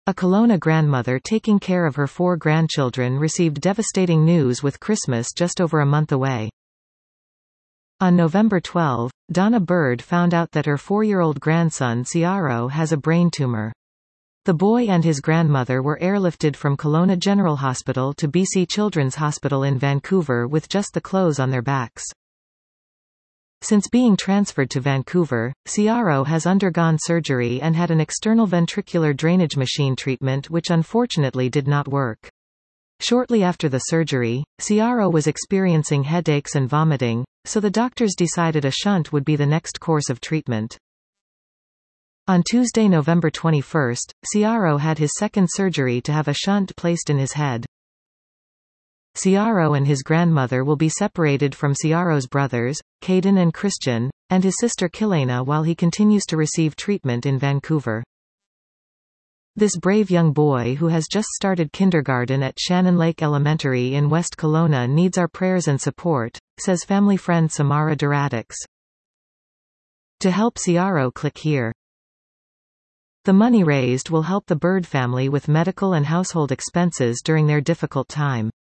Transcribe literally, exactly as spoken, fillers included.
A Kelowna grandmother taking care of her four grandchildren received devastating news with Christmas just over a month away. On November twelfth, Donna Bird found out that her four-year-old grandson Ciaro has a brain tumor. The boy and his grandmother were airlifted from Kelowna General Hospital to B C Children's Hospital in Vancouver with just the clothes on their backs. Since being transferred to Vancouver, Ciaro has undergone surgery and had an external ventricular drainage machine treatment which unfortunately did not work. Shortly after the surgery, Ciaro was experiencing headaches and vomiting, so the doctors decided a shunt would be the next course of treatment. On Tuesday, November twenty-first, Ciaro had his second surgery to have a shunt placed in his head. Ciaro and his grandmother will be separated from Ciaro's brothers, Caden and Christian, and his sister Kilena while he continues to receive treatment in Vancouver. This brave young boy who has just started kindergarten at Shannon Lake Elementary in West Kelowna needs our prayers and support, says family friend Samara Duratix. To help Ciaro, click here. The money raised will help the Bird family with medical and household expenses during their difficult time.